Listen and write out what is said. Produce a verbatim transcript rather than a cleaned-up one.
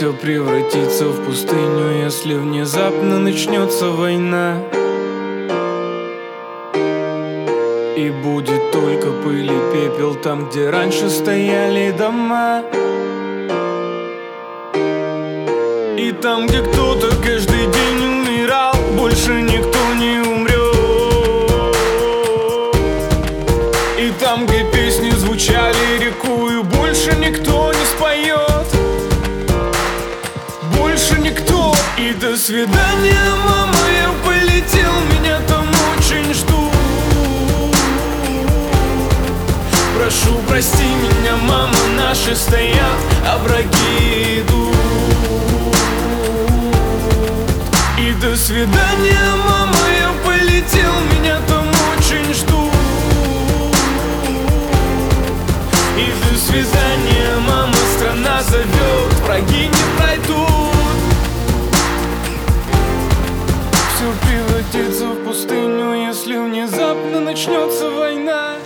все превратится в пустыню, если внезапно начнется война. И будет только пыль и пепел там, где раньше стояли дома. И там, где кто-то каждый день умирал, больше никто не умрет. И там, где песни звучали рекою, больше никто не споет. Больше никто. И до свидания, мама, я полетел, меня там очень ждут. Прошу, прости меня, мама, наши стоят, а враги идут. И до свидания, мама, я полетел, меня там очень ждут. И до свидания, мама, страна зовет, враги не пройдут. Все превратится в пустыню, если внезапно начнется война.